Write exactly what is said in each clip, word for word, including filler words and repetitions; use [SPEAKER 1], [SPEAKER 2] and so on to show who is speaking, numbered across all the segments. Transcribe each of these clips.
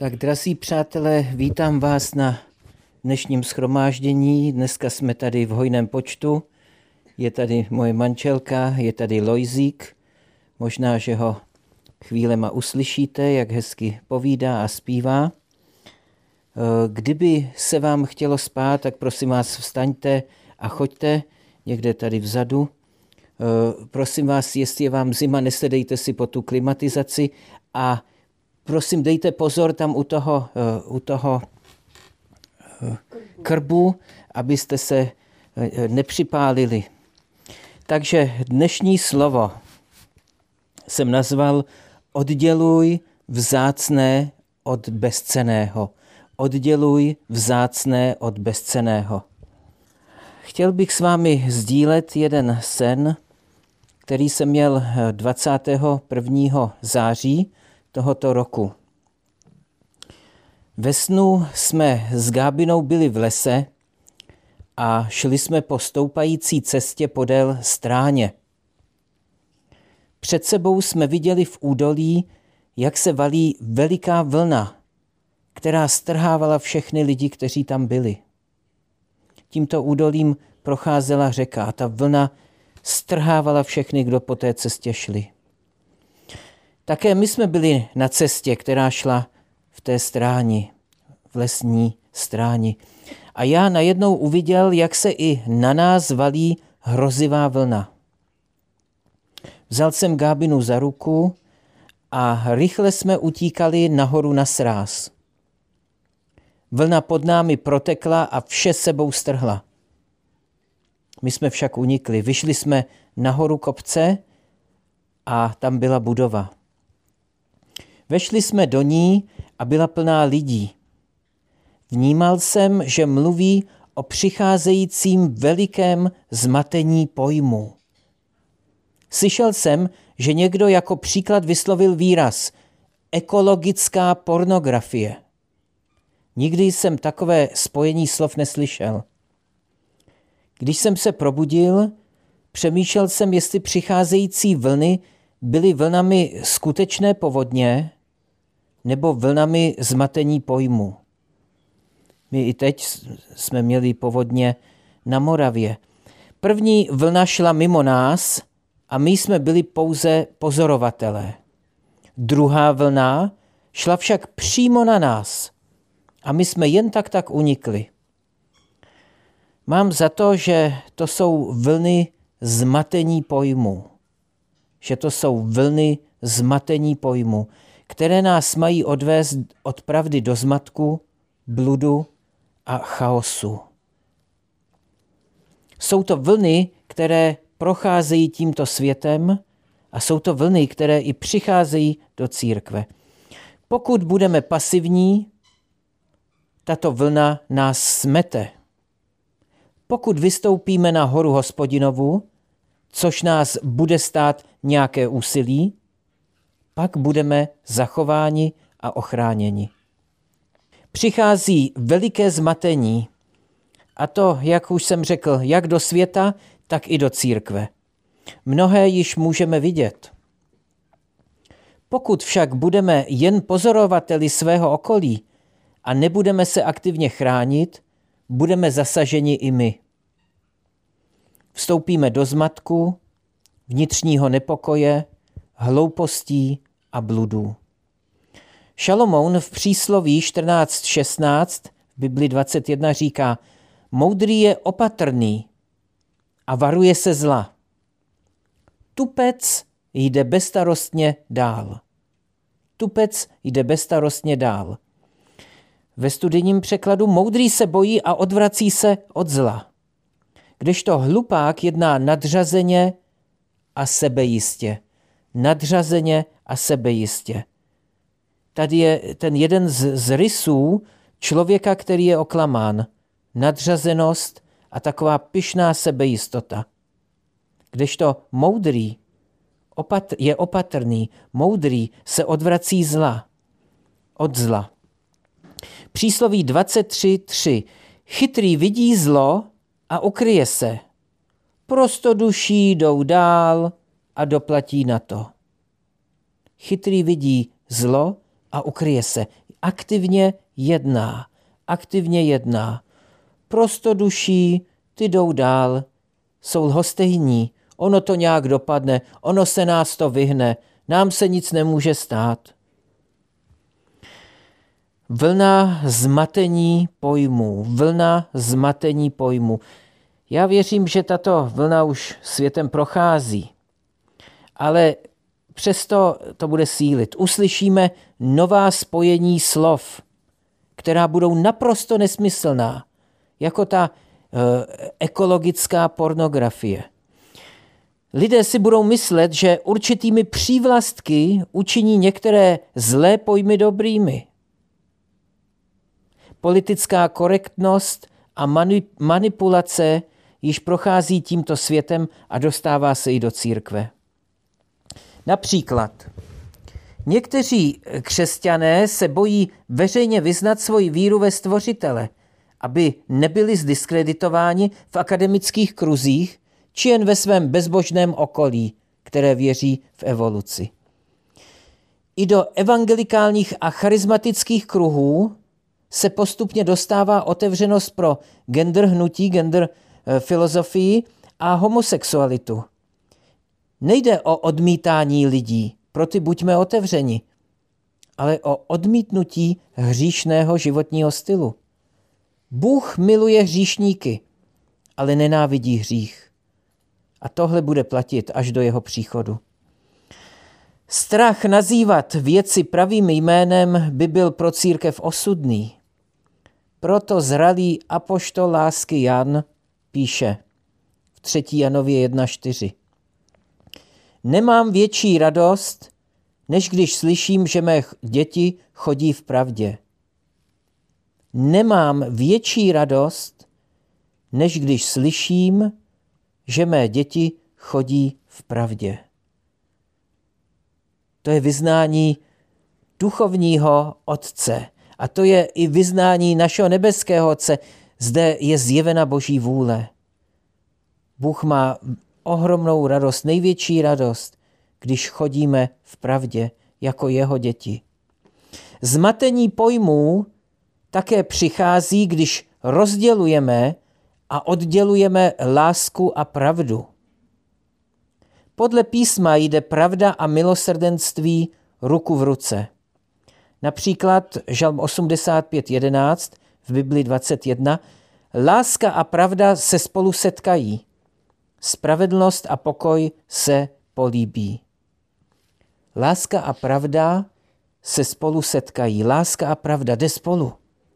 [SPEAKER 1] Tak, drazí přátelé, vítám vás na dnešním shromáždění. Dneska jsme tady v hojném počtu. Je tady moje manželka, je tady Lojzík. Možná, že ho chvílema uslyšíte, jak hezky povídá a zpívá. Kdyby se vám chtělo spát, tak prosím vás vstaňte a choďte někde tady vzadu. Prosím vás, jestli je vám zima, nesedejte si po tu klimatizaci a prosím, dejte pozor tam u toho, u toho krbu, abyste se nepřipálili. Takže dnešní slovo jsem nazval Odděluj vzácné od bezcenného. Odděluj vzácné od bezcenného. Chtěl bych s vámi sdílet jeden sen, který jsem měl dvacátého prvního září tohoto roku. Ve snu jsme s Gábinou byli v lese a šli jsme po stoupající cestě podél stráně. Před sebou jsme viděli v údolí, jak se valí veliká vlna, která strhávala všechny lidi, kteří tam byli. Tímto údolím procházela řeka a ta vlna strhávala všechny, kdo po té cestě šli. Také my jsme byli na cestě, která šla v té stráni, v lesní stráni. A já najednou uviděl, jak se i na nás valí hrozivá vlna. Vzal jsem Gábinu za ruku a rychle jsme utíkali nahoru na sráz. Vlna pod námi protekla a vše sebou strhla. My jsme však unikli. Vyšli jsme nahoru kopce a tam byla budova. Vešli jsme do ní a byla plná lidí. Vnímal jsem, že mluví o přicházejícím velikém zmatení pojmů. Slyšel jsem, že někdo jako příklad vyslovil výraz ekologická pornografie. Nikdy jsem takové spojení slov neslyšel. Když jsem se probudil, přemýšlel jsem, jestli přicházející vlny byly vlnami skutečné povodně nebo vlnami zmatení pojmu. My i teď jsme měli povodně na Moravě. První vlna šla mimo nás a my jsme byli pouze pozorovatelé. Druhá vlna šla však přímo na nás a my jsme jen tak tak unikli. Mám za to, že to jsou vlny zmatení pojmu. Že to jsou vlny zmatení pojmu, které nás mají odvést od pravdy do zmatku, bludu a chaosu. Jsou to vlny, které procházejí tímto světem a jsou to vlny, které i přicházejí do církve. Pokud budeme pasivní, tato vlna nás smete. Pokud vystoupíme na horu Hospodinovu, což nás bude stát nějaké úsilí, pak budeme zachováni a ochráněni. Přichází veliké zmatení, a to, jak už jsem řekl, jak do světa, tak i do církve. Mnohé již můžeme vidět. Pokud však budeme jen pozorovateli svého okolí a nebudeme se aktivně chránit, budeme zasaženi i my. Vstoupíme do zmatku, vnitřního nepokoje, hloupostí a bludů. Šalomoun v přísloví čtrnáct šestnáct v Bibli dvacet jedna říká: moudrý je opatrný a varuje se zla. Tupec jde bezstarostně dál. Tupec jde bezstarostně dál. Ve studijním překladu moudrý se bojí a odvrací se od zla. Kdežto hlupák jedná nadřazeně a sebejistě. Nadřazeně a sebejistě. Tady je ten jeden z, z rysů člověka, který je oklamán. Nadřazenost a taková pyšná sebejistota. Kdežto moudrý opatr, je opatrný, moudrý se odvrací zla. Od zla. Přísloví dvacet tři tři. Chytrý vidí zlo a ukryje se. Prostoduší jdou dál a doplatí na to. Chytrý vidí zlo a ukryje se. aktivně jedná. Aktivně jedná. Prostoduší, ty jdou dál, jsou lhostejní, ono to nějak dopadne, ono se nás to vyhne, nám se nic nemůže stát. Vlna zmatení pojmů, vlna zmatení pojmů. Já věřím, že tato vlna už světem prochází, ale přesto to bude sílit. Uslyšíme nová spojení slov, která budou naprosto nesmyslná, jako ta e, ekologická pornografie. Lidé si budou myslet, že určitými přívlastky učiní některé zlé pojmy dobrými. Politická korektnost a manipulace již prochází tímto světem a dostává se i do církve. Například někteří křesťané se bojí veřejně vyznat svoji víru ve Stvořitele, aby nebyli zdiskreditováni v akademických kruzích či jen ve svém bezbožném okolí, které věří v evoluci. I do evangelikálních a charismatických kruhů se postupně dostává otevřenost pro gender hnutí, gender filozofii a homosexualitu. Nejde o odmítání lidí, pro ty buďme otevřeni, ale o odmítnutí hříšného životního stylu. Bůh miluje hříšníky, ale nenávidí hřích. A tohle bude platit až do jeho příchodu. Strach nazývat věci pravým jménem by byl pro církev osudný. Proto zralý apoštol lásky Jan píše v třetí Janově jedna čtyři. Nemám větší radost, než když slyším, že mé děti chodí v pravdě. Nemám větší radost, než když slyším, že mé děti chodí v pravdě. To je vyznání duchovního Otce. A to je i vyznání našeho nebeského Otce. Zde je zjevena Boží vůle. Bůh má ohromnou radost, největší radost, když chodíme v pravdě jako jeho děti. Zmatení pojmů také přichází, když rozdělujeme a oddělujeme lásku a pravdu. Podle písma jde pravda a milosrdenství ruku v ruce. Například Žalm osmdesát pět jedenáct v Bibli dvacet jedna. Láska a pravda se spolu setkají. Spravedlnost a pokoj se políbí. Láska a pravda se spolu setkají. Láska a pravda jde spolu.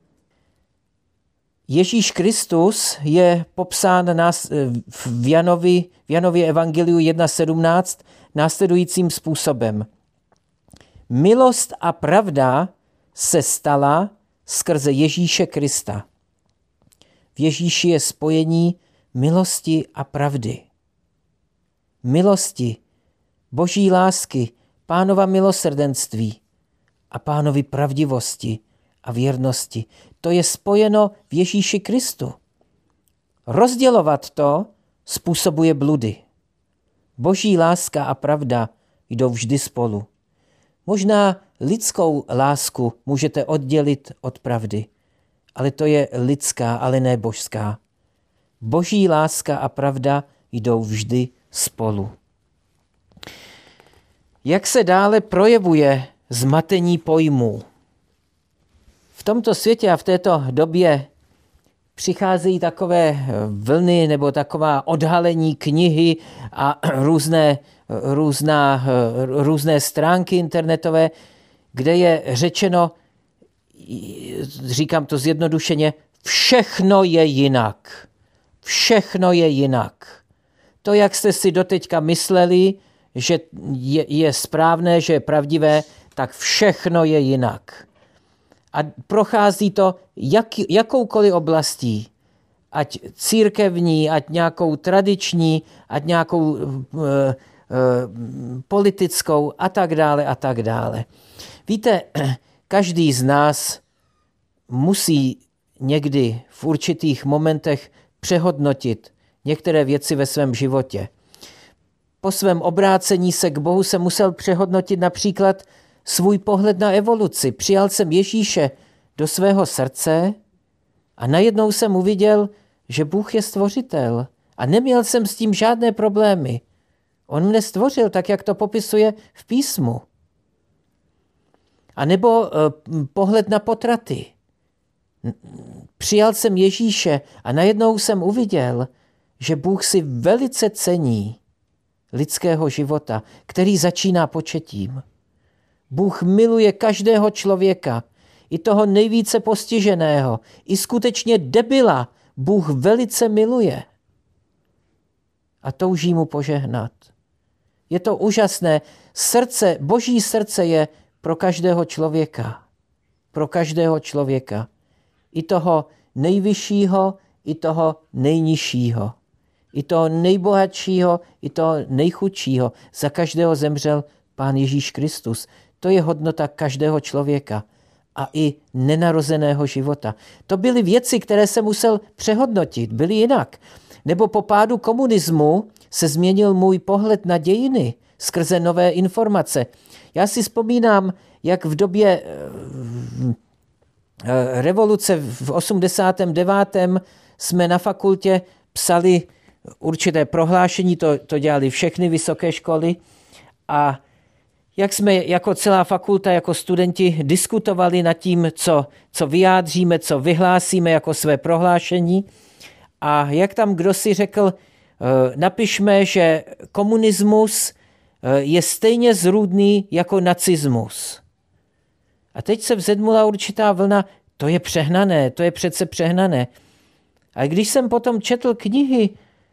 [SPEAKER 1] Ježíš Kristus je popsán nás v Janovi, v Janově evangeliu jedna sedmnáct následujícím způsobem. Milost a pravda se stala skrze Ježíše Krista. V Ježíši je spojení milosti a pravdy. Milosti, Boží lásky, Pánova milosrdenství a Pánovy pravdivosti a věrnosti. To je spojeno v Ježíši Kristu. Rozdělovat to způsobuje bludy. Boží láska a pravda jdou vždy spolu. Možná lidskou lásku můžete oddělit od pravdy, ale to je lidská, ale ne božská. Boží láska a pravda jdou vždy spolu. Jak se dále projevuje zmatení pojmů? V tomto světě a v této době přicházejí takové vlny nebo taková odhalení knihy a různé, různá, různé stránky internetové, kde je řečeno, říkám to zjednodušeně, všechno je jinak. Všechno je jinak. To, jak jste si doteďka mysleli, že je, je správné, že je pravdivé, tak všechno je jinak. A prochází to jak, jakoukoliv oblastí, ať církevní, ať nějakou tradiční, ať nějakou e, e, politickou a tak dále a tak dále. Víte, každý z nás musí někdy v určitých momentech přehodnotit některé věci ve svém životě. Po svém obrácení se k Bohu se musel přehodnotit například svůj pohled na evoluci. Přijal jsem Ježíše do svého srdce a najednou jsem uviděl, že Bůh je stvořitel a neměl jsem s tím žádné problémy. On mne stvořil tak, jak to popisuje v písmu. A nebo uh, pohled na potraty. Přijal jsem Ježíše a najednou jsem uviděl, že Bůh si velice cení lidského života, který začíná početím. Bůh miluje každého člověka, i toho nejvíce postiženého, i skutečně debila Bůh velice miluje. A touží mu požehnat. Je to úžasné. Srdce, Boží srdce je pro každého člověka. Pro každého člověka. I toho nejvyššího, i toho nejnižšího. I toho nejbohatšího, i toho nejchudšího. Za každého zemřel Pán Ježíš Kristus. To je hodnota každého člověka. A i nenarozeného života. To byly věci, které se musel přehodnotit. Byly jinak. Nebo po pádu komunismu se změnil můj pohled na dějiny skrze nové informace. Já si vzpomínám, jak v době revoluce v osmdesátém devátém jsme na fakultě psali určité prohlášení, to, to dělali všechny vysoké školy, a jak jsme jako celá fakulta, jako studenti diskutovali nad tím, co, co vyjádříme, co vyhlásíme jako své prohlášení, a jak tam kdo si řekl, napišme, že komunismus je stejně zrůdný jako nacismus. A teď se vzedmula určitá vlna, to je přehnané, to je přece přehnané. A když jsem potom četl knihy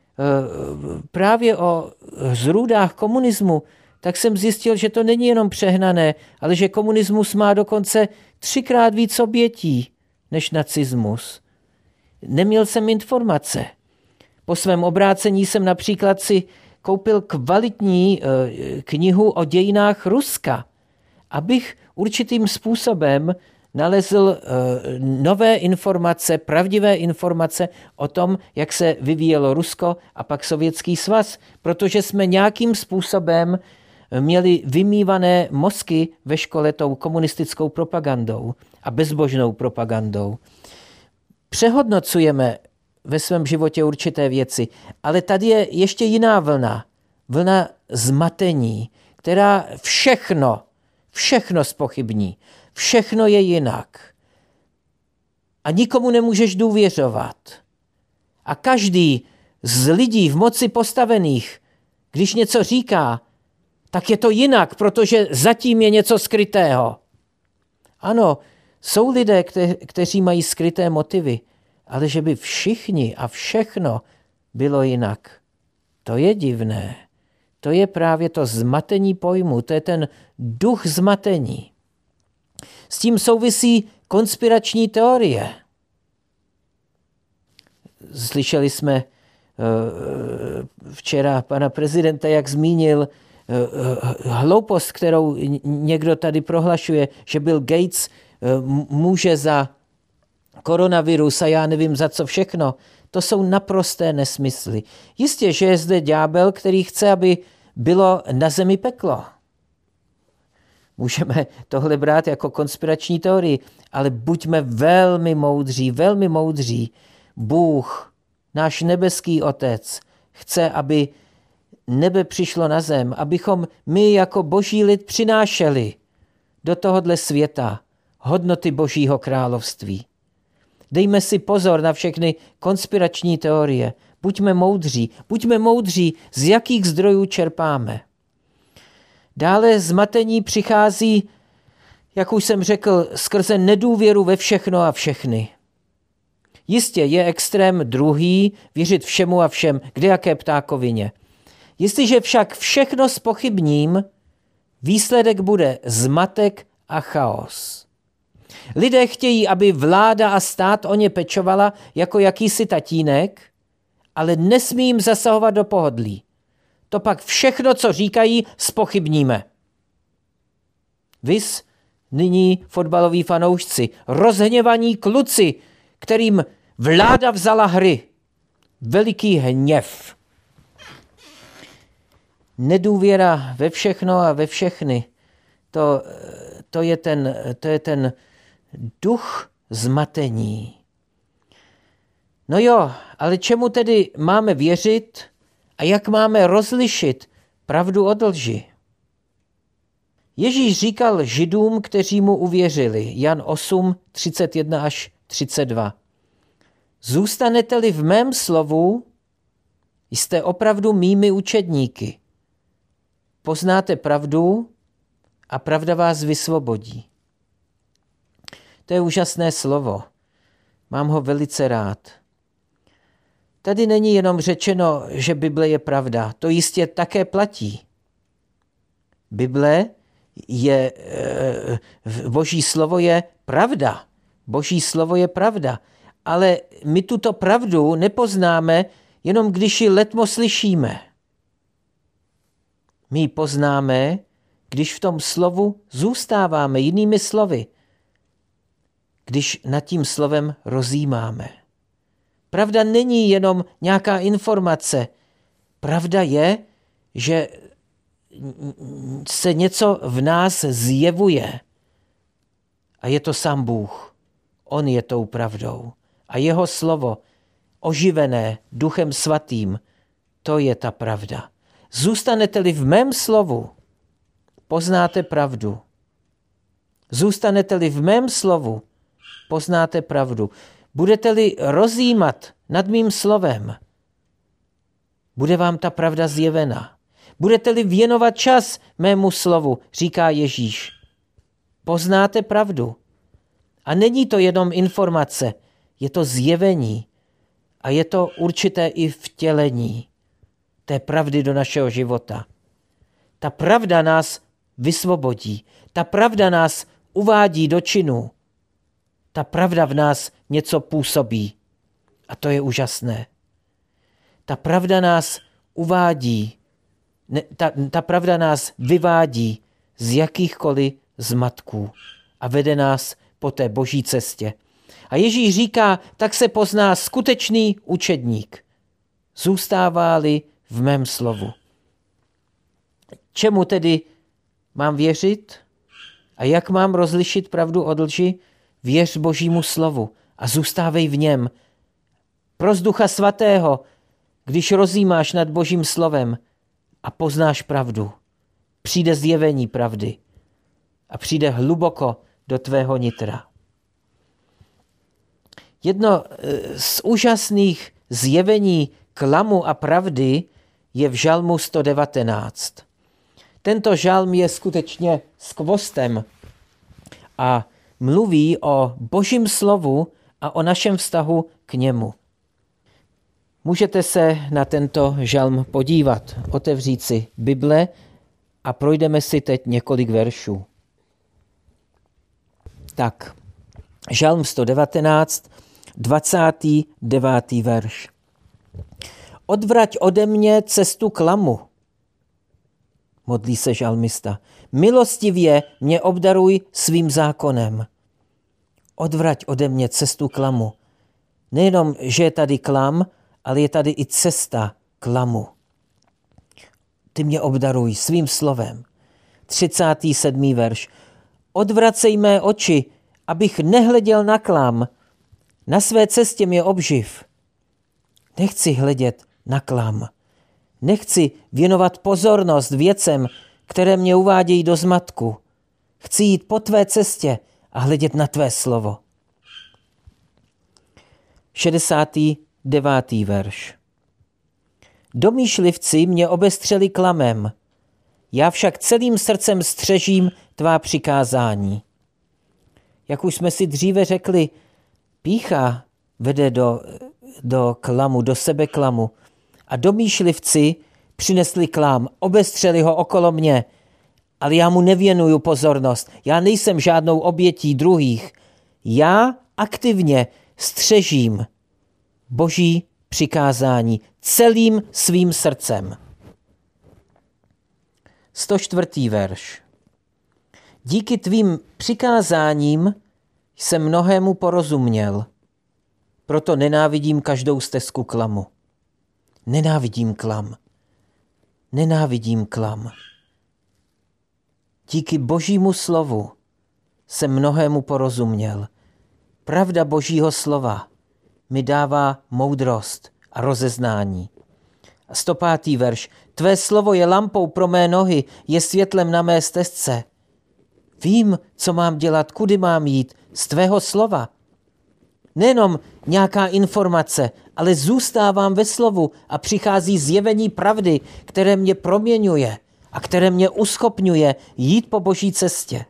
[SPEAKER 1] právě o zrůdách komunismu, tak jsem zjistil, že to není jenom přehnané, ale že komunismus má dokonce třikrát víc obětí než nacismus. Neměl jsem informace. Po svém obrácení jsem například si koupil kvalitní knihu o dějinách Ruska, abych určitým způsobem nalezl nové informace, pravdivé informace o tom, jak se vyvíjelo Rusko a pak Sovětský svaz, protože jsme nějakým způsobem měli vymývané mozky ve škole tou komunistickou propagandou a bezbožnou propagandou. Přehodnocujeme ve svém životě určité věci, ale tady je ještě jiná vlna. Vlna zmatení, která všechno, všechno zpochybní. Všechno je jinak. A nikomu nemůžeš důvěřovat. A každý z lidí v moci postavených, když něco říká, tak je to jinak, protože zatím je něco skrytého. Ano, jsou lidé, kte- kteří mají skryté motivy, ale že by všichni a všechno bylo jinak. To je divné. To je právě to zmatení pojmu, to je ten duch zmatení. S tím souvisí konspirační teorie. Slyšeli jsme včera pana prezidenta, jak zmínil hloupost, kterou někdo tady prohlašuje, že Bill Gates může za koronavirus a já nevím za co všechno. To jsou naprosté nesmysly. Jistě, že je zde ďábel, který chce, aby bylo na zemi peklo. Můžeme tohle brát jako konspirační teorii, ale buďme velmi moudří, velmi moudří. Bůh, náš nebeský Otec, chce, aby nebe přišlo na zem, abychom my jako boží lid přinášeli do tohohle světa hodnoty Božího království. Dejme si pozor na všechny konspirační teorie. Buďme moudří. Buďme moudří, z jakých zdrojů čerpáme. Dále zmatení přichází, jak už jsem řekl, skrze nedůvěru ve všechno a všechny. Jistě je extrém druhý, věřit všemu a všem, kde jaké ptákovině. Jestliže však všechno zpochybním, výsledek bude zmatek a chaos. Lidé chtějí, aby vláda a stát o ně pečovala jako jakýsi tatínek, ale nesmí jim zasahovat do pohodlí. To pak všechno, co říkají, zpochybníme. Vys nyní fotbaloví fanoušci, rozhněvaní kluci, kterým vláda vzala hry. Veliký hněv. Nedůvěra ve všechno a ve všechny. to, to, je ten, to je ten duch zmatení. No jo, ale čemu tedy máme věřit a jak máme rozlišit pravdu od lži? Ježíš říkal Židům, kteří mu uvěřili, Jan osm, třicet jedna až třicet dva. Zůstanete-li v mém slovu, jste opravdu mými učedníky. Poznáte pravdu a pravda vás vysvobodí. To je úžasné slovo. Mám ho velice rád. Tady není jenom řečeno, že Bible je pravda. To jistě také platí. Bible je, Boží slovo je pravda. Boží slovo je pravda. Ale my tuto pravdu nepoznáme, jenom když ji letmo slyšíme. My ji poznáme, když v tom slovu zůstáváme, jinými slovy, když nad tím slovem rozjímáme. Pravda není jenom nějaká informace. Pravda je, že se něco v nás zjevuje. A je to sám Bůh. On je tou pravdou. A jeho slovo, oživené Duchem Svatým, to je ta pravda. Zůstanete-li v mém slovu, poznáte pravdu. Zůstanete-li v mém slovu, poznáte pravdu. Budete-li rozjímat nad mým slovem, bude vám ta pravda zjevena. Budete-li věnovat čas mému slovu, říká Ježíš, poznáte pravdu. A není to jenom informace, je to zjevení a je to určité i vtělení té pravdy do našeho života. Ta pravda nás vysvobodí, ta pravda nás uvádí do činu, ta pravda v nás něco působí a to je úžasné. Ta pravda nás uvádí, ne, ta, ta pravda nás vyvádí z jakýchkoliv zmatků a vede nás po té boží cestě. A Ježíš říká, tak se pozná skutečný učedník. Zůstává-li v mém slovu. Čemu tedy mám věřit? A jak mám rozlišit pravdu od lži? Věř Božímu slovu a zůstávej v něm. Pros Ducha Svatého, když rozjímáš nad Božím slovem a poznáš pravdu, přijde zjevení pravdy a přijde hluboko do tvého nitra. Jedno z úžasných zjevení klamu a pravdy je v žalmu sto devatenáct. Tento žalm je skutečně skvostem a mluví o Božím slovu a o našem vztahu k němu. Můžete se na tento žalm podívat, otevřít si Bible a projdeme si teď několik veršů. Tak, žalm sto devatenáct, dvacátý devátý verš. Odvrať ode mě cestu klamu, modlí se žalmista. Milostivě mě obdaruj svým zákonem. Odvrať ode mě cestu klamu. Nejenom, že je tady klam, ale je tady i cesta klamu. Ty mě obdaruj svým slovem. třicátý sedmý verš. Odvracej mé oči, abych nehleděl na klam. Na své cestě mě obživ. Nechci hledět na klam. Nechci věnovat pozornost věcem, které mě uvádějí do zmatku. Chci jít po tvé cestě a hledět na tvé slovo. šedesátý devátý verš. Domýšlivci mě obestřeli klamem, já však celým srdcem střežím tvá přikázání. Jak už jsme si dříve řekli, pýcha vede do, do klamu, do sebeklamu a domýšlivci přinesli klam, obestřeli ho okolo mě, ale já mu nevěnuju pozornost. Já nejsem žádnou obětí druhých. Já aktivně střežím Boží přikázání celým svým srdcem. sto čtvrtý verš. Díky tvým přikázáním jsem mnohému porozuměl, proto nenávidím každou stezku klamu. Nenávidím klam. Nenávidím klam. Díky Božímu slovu jsem mnohému porozuměl. Pravda Božího slova mi dává moudrost a rozeznání. A sto pátý verš. Tvé slovo je lampou pro mé nohy, je světlem na mé stezce. Vím, co mám dělat, kudy mám jít, z tvého slova. Nejenom nějaká informace, ale zůstávám ve slovu a přichází zjevení pravdy, které mě proměňuje a které mě uschopňuje jít po Boží cestě.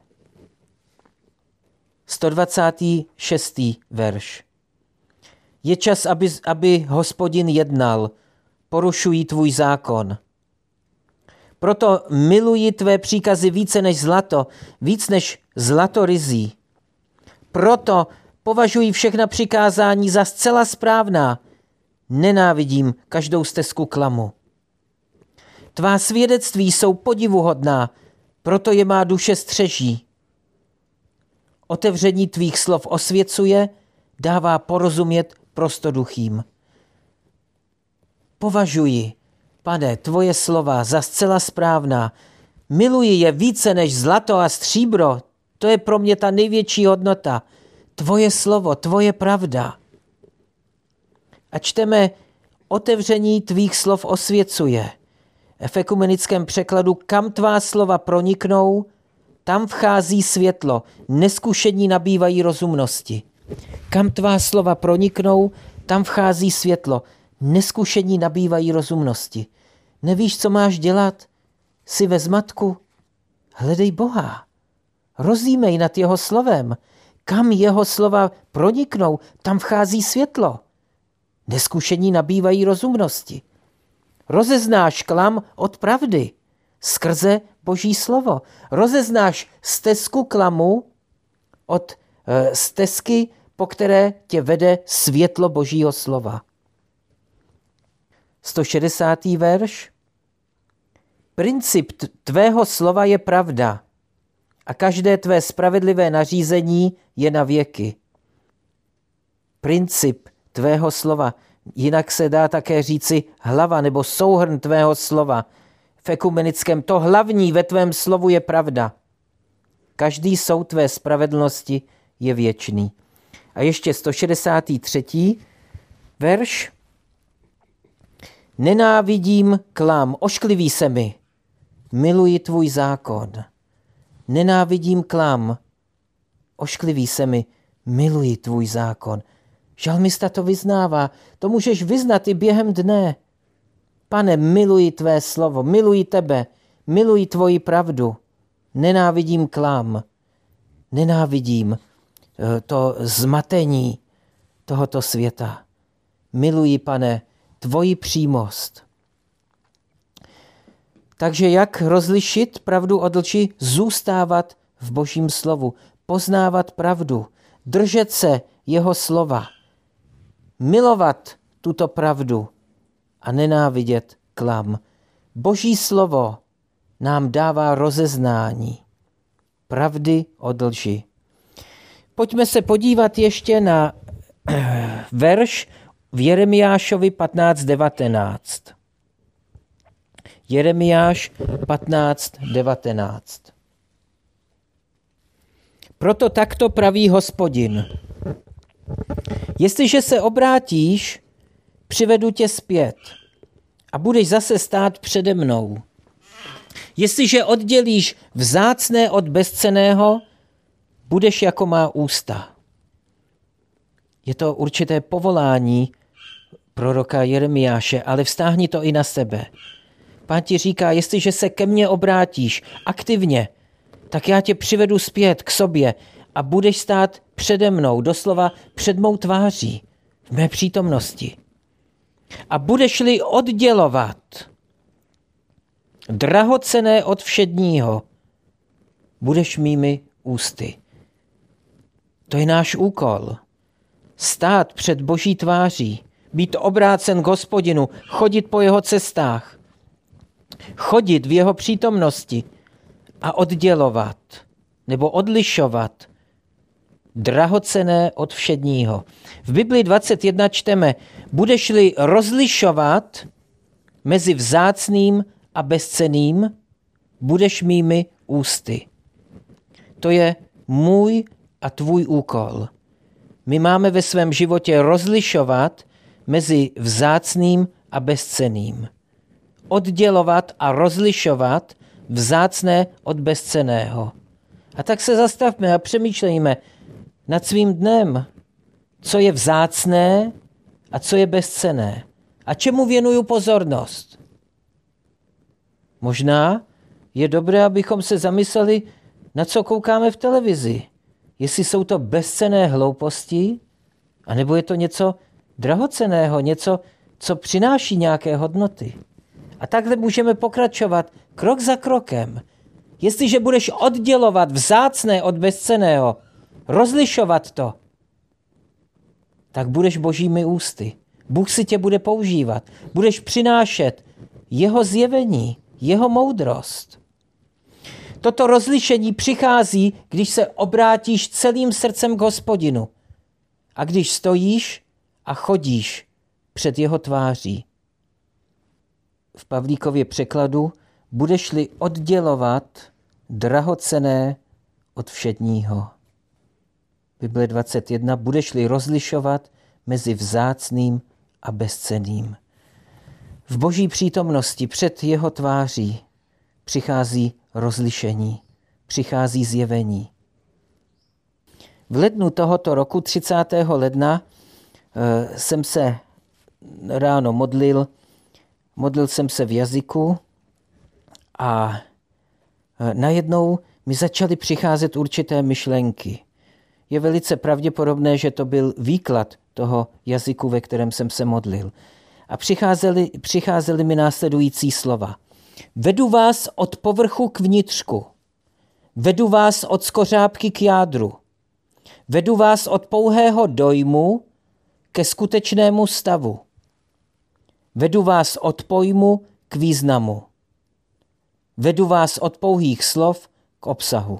[SPEAKER 1] sto dvacátý šestý verš. Je čas, aby, aby Hospodin jednal, porušují tvůj zákon. Proto miluji tvé příkazy více než zlato, víc než zlato ryzí. Proto považuji všechna přikázání za zcela správná. Nenávidím každou stezku klamu. Tvá svědectví jsou podivuhodná, proto je má duše střeží. Otevření tvých slov osvěcuje, dává porozumět prostoduchým. Považuji, Pane, tvoje slova za zcela správná. Miluji je více než zlato a stříbro. To je pro mě ta největší hodnota. Tvoje slovo, tvoje pravda. A čteme, otevření tvých slov osvěcuje. V ekumenickém překladu, kam tvá slova proniknou, tam vchází světlo, neskušení nabývají rozumnosti. Kam tvá slova proniknou, tam vchází světlo, neskušení nabývají rozumnosti. Nevíš, co máš dělat? Jsi ve zmatku? Hledej Boha. Rozjímej nad jeho slovem. Kam jeho slova proniknou, tam vchází světlo. Neskušení nabývají rozumnosti. Rozeznáš klam od pravdy skrze Boží slovo. Rozeznáš stezku klamu od e, stezky, po které tě vede světlo Božího slova. sto šedesátý verš. Princip tvého slova je pravda a každé tvé spravedlivé nařízení je na věky. Princip tvého slova, jinak se dá také říci hlava nebo souhrn tvého slova. V ekumenickém to hlavní ve tvém slovu je pravda. Každý soud tvé spravedlnosti je věčný. A ještě sto šedesátý třetí verš. Nenávidím klam, ošklivý se mi, miluji tvůj zákon. Nenávidím klam, ošklivý se mi, miluji tvůj zákon. Žalmista to vyznává, to můžeš vyznat i během dne. Pane, miluji tvé slovo, miluji tebe, miluji tvoji pravdu. Nenávidím klam, nenávidím to zmatení tohoto světa. Miluji, Pane, tvoji přímost. Takže jak rozlišit pravdu od lži? Zůstávat v Božím slovu, poznávat pravdu, držet se jeho slova, milovat tuto pravdu a nenávidět klam. Boží slovo nám dává rozeznání pravdy od lži. Pojďme se podívat ještě na verš v Jeremiášovi patnáct devatenáct. Jeremiáš patnáct devatenáct. Proto takto praví Hospodin. Jestliže se obrátíš, přivedu tě zpět a budeš zase stát přede mnou. Jestliže oddělíš vzácné od bezcenného, budeš jako má ústa. Je to určité povolání proroka Jeremiáše, ale vztáhni to i na sebe. Pán ti říká, jestliže se ke mně obrátíš aktivně, tak já tě přivedu zpět k sobě a budeš stát přede mnou, doslova před mou tváří, v mé přítomnosti. A budeš-li oddělovat drahocenné od všedního, budeš mými ústy. To je náš úkol. Stát před Boží tváří, být obrácen k Hospodinu, chodit po jeho cestách, chodit v jeho přítomnosti a oddělovat nebo odlišovat drahocenné od všedního. V Biblii dvacet jedna čteme, budeš-li rozlišovat mezi vzácným a bezcenným, budeš mými ústy. To je můj a tvůj úkol. My máme ve svém životě rozlišovat mezi vzácným a bezcenným. Oddělovat a rozlišovat vzácné od bezcenného. A tak se zastavme a přemýšlejme nad svým dnem, co je vzácné a co je bezcenné. A čemu věnuju pozornost? Možná je dobré, abychom se zamysleli, na co koukáme v televizi. Jestli jsou to bezcenné hlouposti, anebo je to něco drahocenného, něco, co přináší nějaké hodnoty. A takhle můžeme pokračovat krok za krokem. Jestliže budeš oddělovat vzácné od bezcenného, rozlišovat to, tak budeš božími ústy. Bůh si tě bude používat. Budeš přinášet jeho zjevení, jeho moudrost. Toto rozlišení přichází, když se obrátíš celým srdcem k Hospodinu a když stojíš a chodíš před jeho tváří. V Pavlíkově překladu budeš-li oddělovat drahocenné od všedního. Bible dvacet jedna, budeš-li rozlišovat mezi vzácným a bezcenným. V boží přítomnosti před jeho tváří přichází rozlišení, přichází zjevení. V lednu tohoto roku, třicátého ledna, jsem se ráno modlil, modlil jsem se v jazyku a najednou mi začaly přicházet určité myšlenky. Je velice pravděpodobné, že to byl výklad toho jazyku, ve kterém jsem se modlil. A přicházely, přicházely mi následující slova. Vedu vás od povrchu k vnitřku. Vedu vás od skořápky k jádru. Vedu vás od pouhého dojmu ke skutečnému stavu. Vedu vás od pojmu k významu. Vedu vás od pouhých slov k obsahu.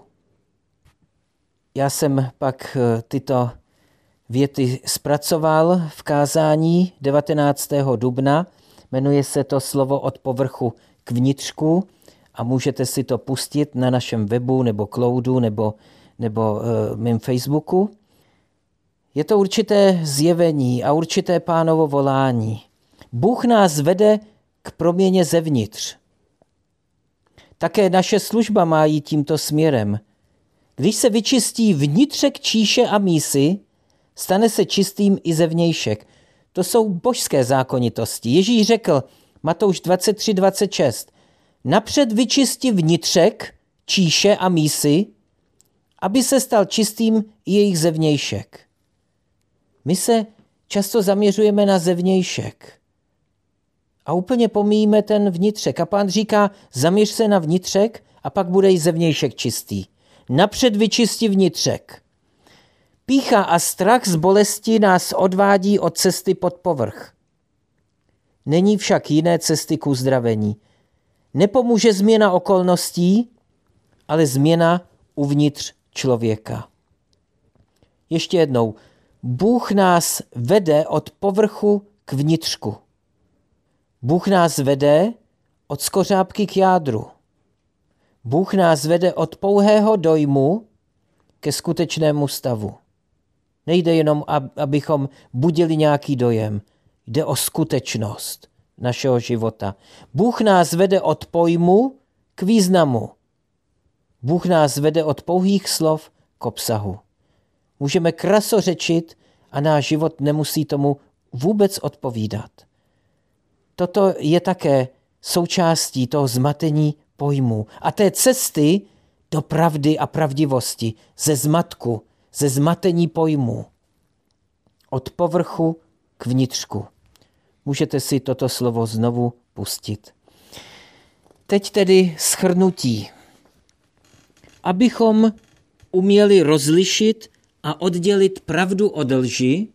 [SPEAKER 1] Já jsem pak tyto věty zpracoval v kázání devatenáctého dubna. Jmenuje se to slovo od povrchu k vnitřku a můžete si to pustit na našem webu nebo cloudu nebo, nebo uh, mým Facebooku. Je to určité zjevení a určité Pánovo volání. Bůh nás vede k proměně zevnitř. Také naše služba má jít tímto směrem. Když se vyčistí vnitřek číše a mísy, stane se čistým i zevnějšek. To jsou božské zákonitosti. Ježíš řekl, Matouš dvacet tři dvacet šest, napřed vyčisti vnitřek, číše a mísy, aby se stal čistým i jejich zevnějšek. My se často zaměřujeme na zevnějšek a úplně pomíjíme ten vnitřek. A Pán říká, zaměř se na vnitřek a pak bude i zevnějšek čistý. Napřed vyčisti vnitřek. Pýcha a strach z bolesti nás odvádí od cesty pod povrch. Není však jiné cesty k uzdravení. Nepomůže změna okolností, ale změna uvnitř člověka. Ještě jednou. Bůh nás vede od povrchu k vnitřku. Bůh nás vede od skořápky k jádru. Bůh nás vede od pouhého dojmu ke skutečnému stavu. Nejde jenom, abychom budili nějaký dojem. Jde o skutečnost našeho života. Bůh nás vede od pojmu k významu. Bůh nás vede od pouhých slov k obsahu. Můžeme krasořečit a náš život nemusí tomu vůbec odpovídat. Toto je také součástí toho zmatení pojmů a té cesty do pravdy a pravdivosti, ze zmatku, ze zmatení pojmů. Od povrchu k vnitřku. Můžete si toto slovo znovu pustit. Teď tedy shrnutí. Abychom uměli rozlišit a oddělit pravdu od lži,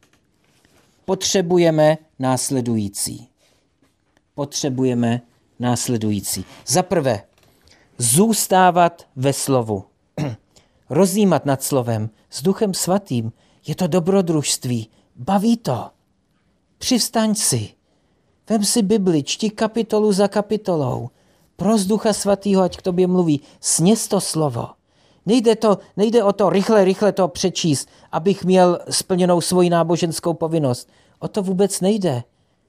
[SPEAKER 1] potřebujeme následující. Potřebujeme následující. Za prvé, zůstávat ve slovu. Rozjímat nad slovem s Duchem Svatým. Je to dobrodružství. Baví to. Přivstaň si. Vem si Bibli, čti kapitolu za kapitolou. Pros Ducha Svatýho, ať k tobě mluví. Sněz to slovo. Nejde, to, nejde o to rychle, rychle to přečíst, abych měl splněnou svoji náboženskou povinnost. O to vůbec nejde.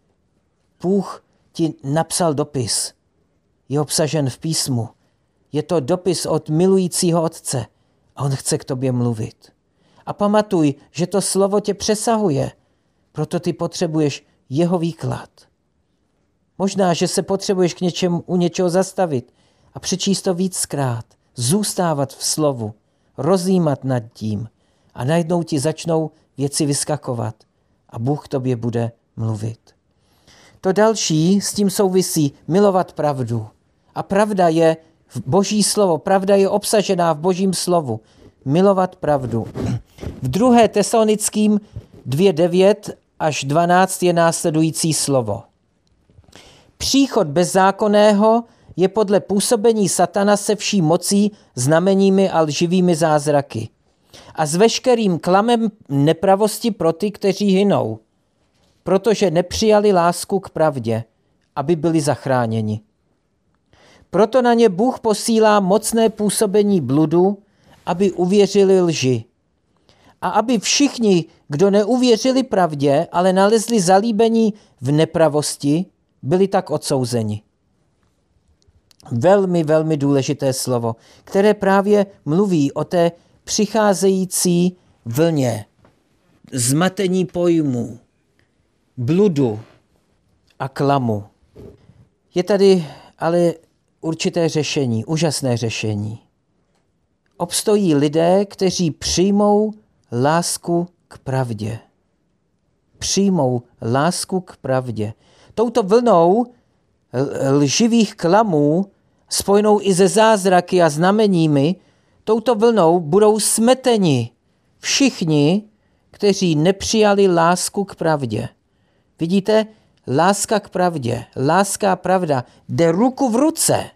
[SPEAKER 1] Bůh ti napsal dopis. Je obsažen v písmu. Je to dopis od milujícího Otce a on chce k tobě mluvit. A pamatuj, že to slovo tě přesahuje, proto ty potřebuješ jeho výklad. Možná, že se potřebuješ k něčemu, u něčeho zastavit a přečíst to víckrát, zůstávat v slovu, rozjímat nad tím a najednou ti začnou věci vyskakovat a Bůh k tobě bude mluvit. To další s tím souvisí milovat pravdu. A pravda je v Boží slovo, pravda je obsažená v Božím slovu. Milovat pravdu. V druhé Tesalonickým dvě devět až dvanáct je následující slovo. Příchod bezzákonného je podle působení satana se vší mocí, znameními a lživými zázraky. A s veškerým klamem nepravosti pro ty, kteří hynou, protože nepřijali lásku k pravdě, aby byli zachráněni. Proto na ně Bůh posílá mocné působení bludu, aby uvěřili lži. A aby všichni, kdo neuvěřili pravdě, ale nalezli zalíbení v nepravosti, byli tak odsouzeni. Velmi, velmi důležité slovo, které právě mluví o té přicházející vlně, zmatení pojmů, bludu a klamu. Je tady ale určité řešení, úžasné řešení. Obstojí lidé, kteří přijmou lásku k pravdě. Přijmou lásku k pravdě. Touto vlnou lživých klamů, spojenou i ze zázraky a znameními, touto vlnou budou smeteni všichni, kteří nepřijali lásku k pravdě. Vidíte, láska k pravdě, láska a pravda jde ruku v ruce.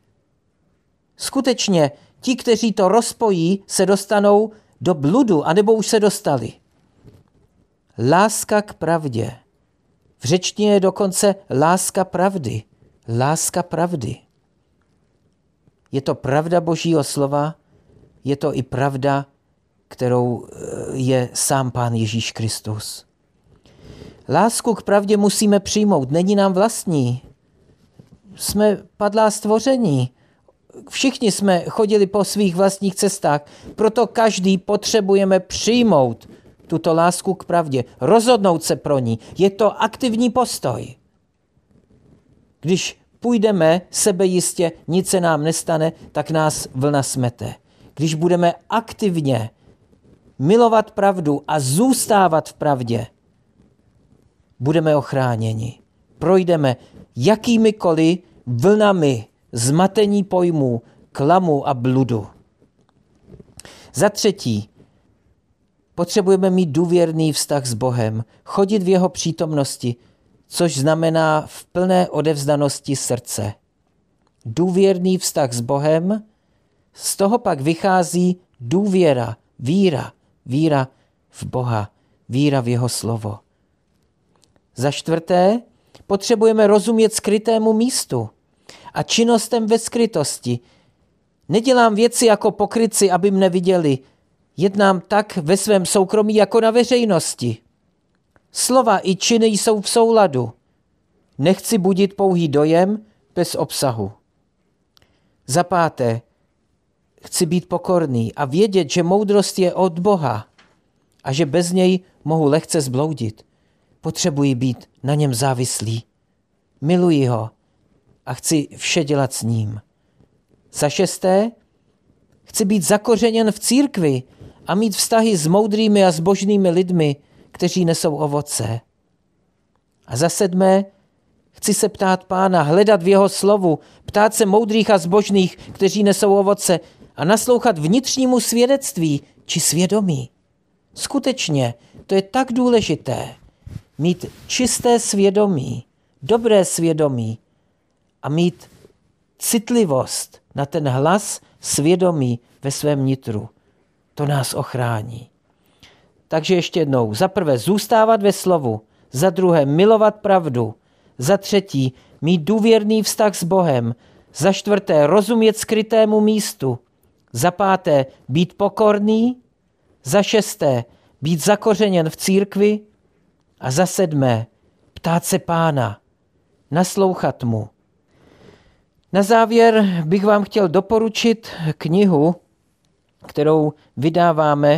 [SPEAKER 1] Skutečně, ti, kteří to rozpojí, se dostanou do bludu, anebo už se dostali. Láska k pravdě. V řečtině je dokonce láska pravdy. Láska pravdy. Je to pravda Božího slova, je to i pravda, kterou je sám Pán Ježíš Kristus. Lásku k pravdě musíme přijmout, není nám vlastní. Jsme padlá stvoření. Všichni jsme chodili po svých vlastních cestách, proto každý potřebujeme přijmout tuto lásku k pravdě, rozhodnout se pro ní. Je to aktivní postoj. Když půjdeme sebejistě, nic se nám nestane, tak nás vlna smete. Když budeme aktivně milovat pravdu a zůstávat v pravdě, budeme ochráněni. Projdeme jakýmikoliv vlnami zmatení pojmů, klamu a bludu. Za třetí, potřebujeme mít důvěrný vztah s Bohem, chodit v jeho přítomnosti, což znamená v plné odevzdanosti srdce. Důvěrný vztah s Bohem, z toho pak vychází důvěra, víra, víra v Boha, víra v jeho slovo. Za čtvrté, potřebujeme rozumět skrytému místu a činnostem ve skrytosti. Nedělám věci jako pokrytci, aby mne viděli. Jednám tak ve svém soukromí jako na veřejnosti. Slova i činy jsou v souladu. Nechci budit pouhý dojem bez obsahu. Za páté, chci být pokorný a vědět, že moudrost je od Boha a že bez něj mohu lehce zbloudit. Potřebuji být na něm závislý. Miluji ho a chci vše dělat s ním. Za šesté, chci být zakořeněn v církvi a mít vztahy s moudrými a zbožnými lidmi, kteří nesou ovoce. A za sedmé, chci se ptát Pána, hledat v jeho slovu, ptát se moudrých a zbožných, kteří nesou ovoce a naslouchat vnitřnímu svědectví či svědomí. Skutečně, to je tak důležité, mít čisté svědomí, dobré svědomí a mít citlivost na ten hlas svědomí ve svém nitru. To nás ochrání. Takže ještě jednou, za prvé zůstávat ve slovu, za druhé milovat pravdu, za třetí mít důvěrný vztah s Bohem, za čtvrté rozumět skrytému místu, Za páté, být pokorný. Za šesté, být zakořeněn v církvi. A za sedmé, ptát se Pána, naslouchat mu. Na závěr bych vám chtěl doporučit knihu, kterou vydáváme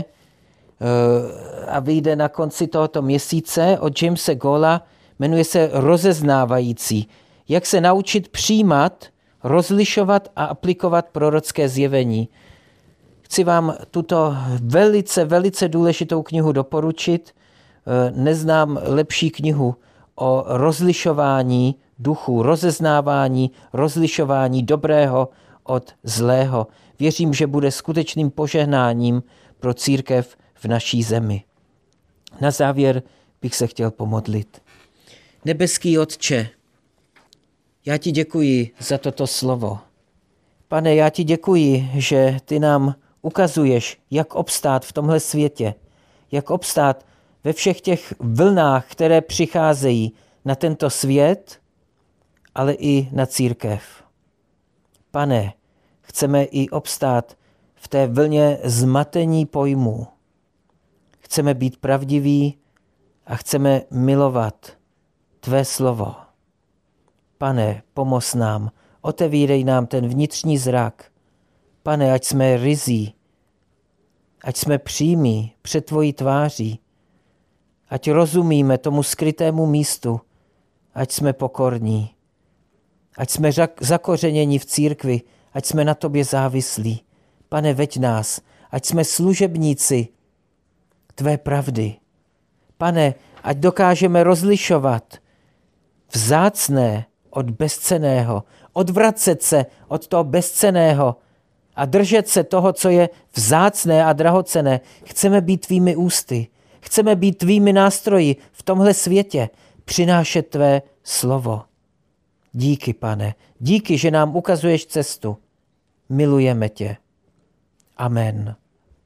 [SPEAKER 1] a vyjde na konci tohoto měsíce od Jamese Golla, jmenuje se Rozeznávající. Jak se naučit přijímat, rozlišovat a aplikovat prorocké zjevení. Chci vám tuto velice, velice důležitou knihu doporučit. Neznám lepší knihu o rozlišování duchu, rozeznávání, rozlišování dobrého od zlého. Věřím, že bude skutečným požehnáním pro církev v naší zemi. Na závěr bych se chtěl pomodlit. Nebeský Otče, já ti děkuji za toto slovo. Pane, já ti děkuji, že ty nám ukazuješ, jak obstát v tomhle světě, jak obstát ve všech těch vlnách, které přicházejí na tento svět, ale i na církev. Pane, chceme i obstát v té vlně zmatení pojmů. Chceme být pravdiví a chceme milovat tvé slovo. Pane, pomoz nám, otevírej nám ten vnitřní zrak. Pane, ať jsme ryzí, ať jsme přímí před tvojí tváří, ať rozumíme tomu skrytému místu, ať jsme pokorní, ať jsme zakořeněni v církvi, ať jsme na tobě závislí. Pane, veď nás, ať jsme služebníci tvé pravdy. Pane, ať dokážeme rozlišovat vzácné od bezcenného, odvracet se od toho bezcenného a držet se toho, co je vzácné a drahocenné. Chceme být tvými ústy, chceme být tvými nástroji v tomhle světě, přinášet tvé slovo. Díky, Pane, díky, že nám ukazuješ cestu. Milujeme tě. Amen.